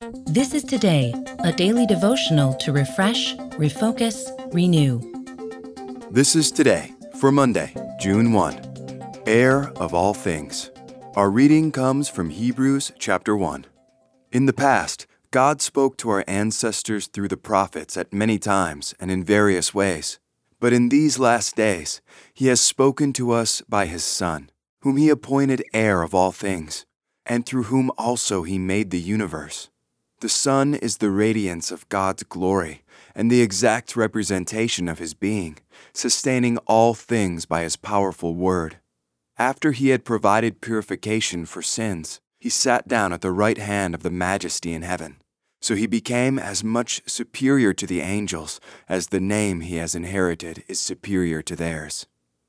This is Today, a daily devotional to refresh, refocus, renew. This is Today for Monday, June 1. Heir of all things. Our reading comes from Hebrews chapter 1. In the past, God spoke to our ancestors through the prophets at many times and in various ways. But in these last days, He has spoken to us by His Son, whom He appointed heir of all things, and through whom also He made the universe. The Son is the radiance of God's glory and the exact representation of His being, sustaining all things by His powerful word. After He had provided purification for sins, He sat down at the right hand of the Majesty in heaven. So He became as much superior to the angels as the name He has inherited is superior to theirs.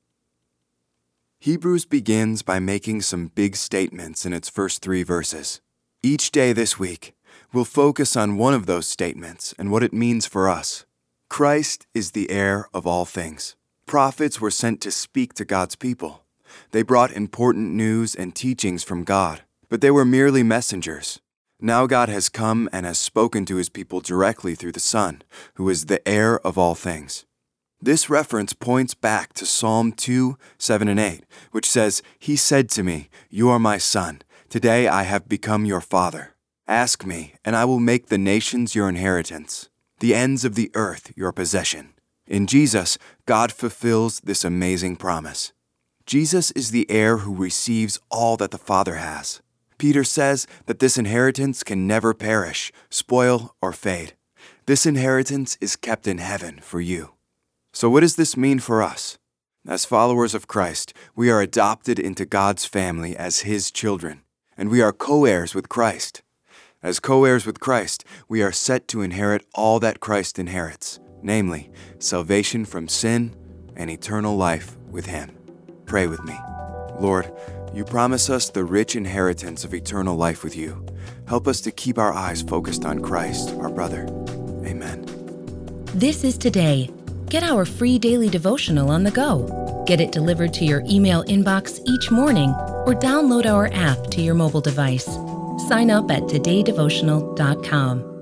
Hebrews begins by making some big statements in its first 3 verses. Each day this week, we'll focus on one of those statements and what it means for us. Christ is the heir of all things. Prophets were sent to speak to God's people. They brought important news and teachings from God, but they were merely messengers. Now God has come and has spoken to His people directly through the Son, who is the heir of all things. This reference points back to Psalm 2, 7 and 8, which says, "He said to me, 'You are my Son. Today I have become your Father. Ask me, and I will make the nations your inheritance, the ends of the earth your possession.'" In Jesus, God fulfills this amazing promise. Jesus is the heir who receives all that the Father has. Peter says that this inheritance can never perish, spoil, or fade. This inheritance is kept in heaven for you. So what does this mean for us? As followers of Christ, we are adopted into God's family as His children, and we are co-heirs with Christ. As co-heirs with Christ, we are set to inherit all that Christ inherits, namely, salvation from sin and eternal life with Him. Pray with me. Lord, You promise us the rich inheritance of eternal life with You. Help us to keep our eyes focused on Christ, our brother. Amen. This is Today. Get our free daily devotional on the go. Get it delivered to your email inbox each morning or download our app to your mobile device. Sign up at todaydevotional.com.